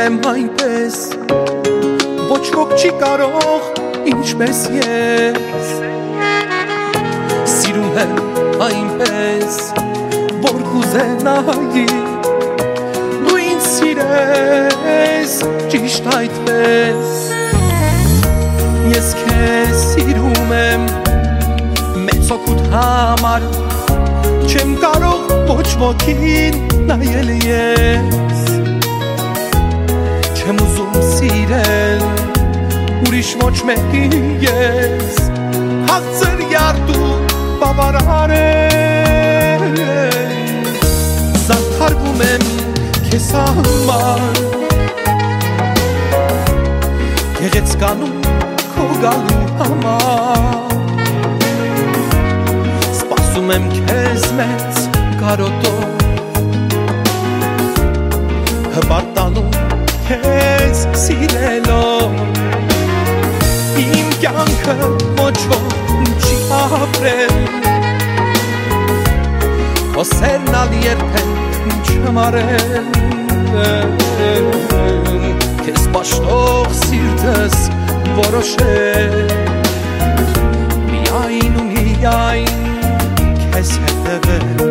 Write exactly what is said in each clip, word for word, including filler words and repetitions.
եմ այնպես, ոչ ոք չի կարող ինչպես ես, սիրում եմ այնպես, որ կուզենայի դու ինձ սիրես ճիշտ այդպես, ես քեզ սիրում եմ մեծ օգուտ համար, չեմ կարող ոչ ոքին նայել ես, չեմ ուզում սիրել ուրիշ ոչ մեկին ես, հաղթեր յարդու բավարար եմ, զարդարվում եմ քեզ համար, գեղեցկանում քո գալու համար, սպասում եմ քեզ մեծ կարոտով, հպարտանում քեզ սիրելով, իմ կյանքը ոչ ոք չի ապրել, խոսերն ալ երբեք չմարել, քեզ պաշտող սիրտս որոշել, միայն ու միայն քեզ հետևել,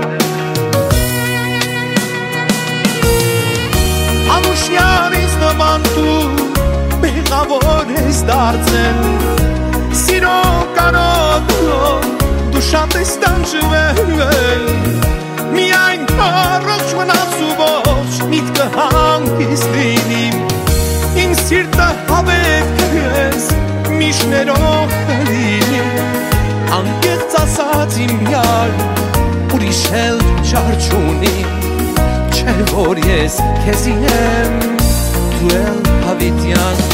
անուշյան ինձ նման դու մեղավոր ես դարձել, սիրո կանոթով դու շատ ես տանջվել, միայն առողջ մնաց ու ողջ միտքը հանգիստ լինի, իմ սիրտը հավետ քեզ միշներով կլինի, անկեղծ ասած իմ յար ուրիշ էլ չար չունի, չէ որ ես քեզի եմ դու էլ հավիտյան,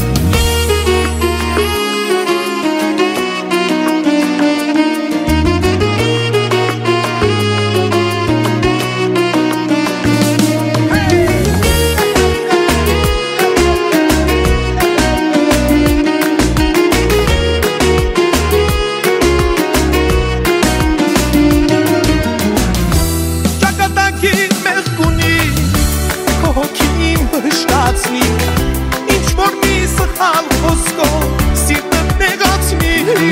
ինչ որ մի սխալ խոսքով սիրտդ նեղացնի,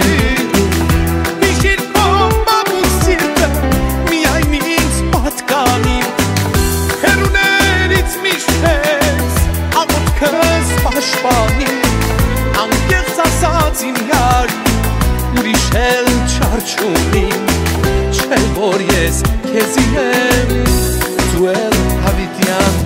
միշտ քո բաբուկ սիրտը միայն ինձ պատկանի, հեռուներից միշտ ես աղոթքս պաշտպանի, անկեղծ ասած իմ յար ուրիշ էլ չար չունի, չէ որ ես քեզի եմ դու էլ հավիտյան,